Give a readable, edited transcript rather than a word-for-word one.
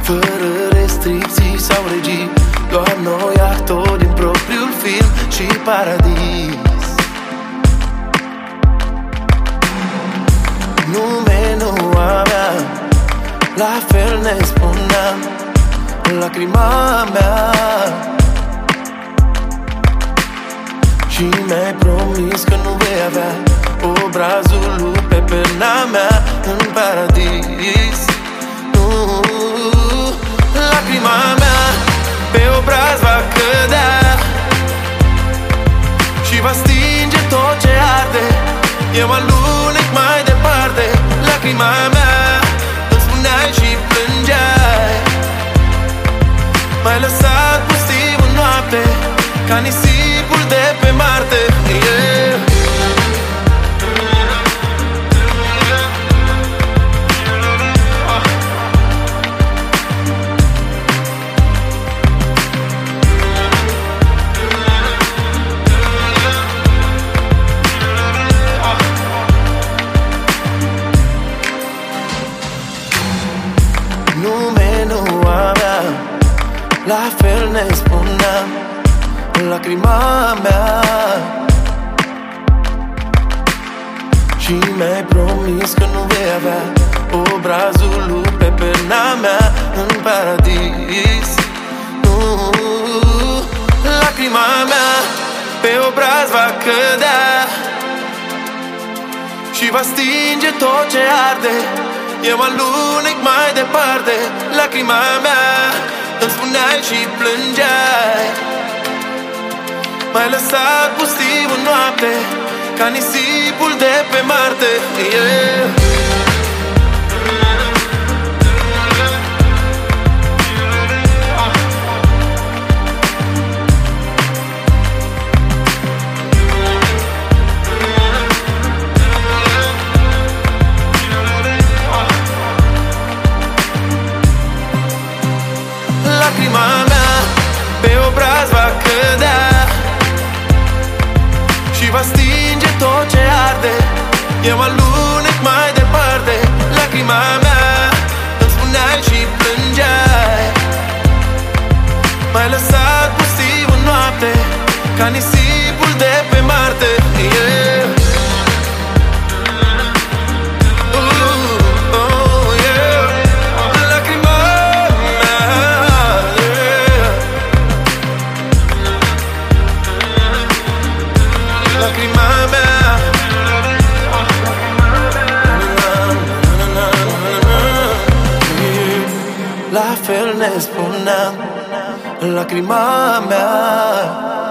fără restricții sau regii, doar noi actori din propriul film și paradis. Nume nu avea, la fel ne spuneam, lacrima mea. Și mi-ai promis că nu vei avea obrazul lui pe pena mea în paradis. Lacrima mea pe obraz va cădea și va stinge tot ce arde. Eu alunec mai departe. Lacrima mea îmi spuneai și plângeai. M-ai lăsat pustiu în noapte, ca nisipul de pe Marte, yeah. Nume nu avea, la fel ne spuneam, lacrima mea. Și mi-ai promis că nu vei avea obrazul lui pe pena mea în paradis. Lacrima mea pe obraz va cădea și va stinge tot ce arde. Eu alunec mai departe. Lacrima mea îmi spuneai și plângeai. M-ai lăsat pustiu în noapte, ca nisipul de pe Marte, yeah. Lacrima mea pe obraz va cădea și va stinge tot ce arde. Eu alunec mai departe. Lacrima mea îmi spuneai și plângeai. M-ai lăsat pustiu în noapte, ca nisipul de pe Marte, yeah. La fel ne spuneam, lacrima mea.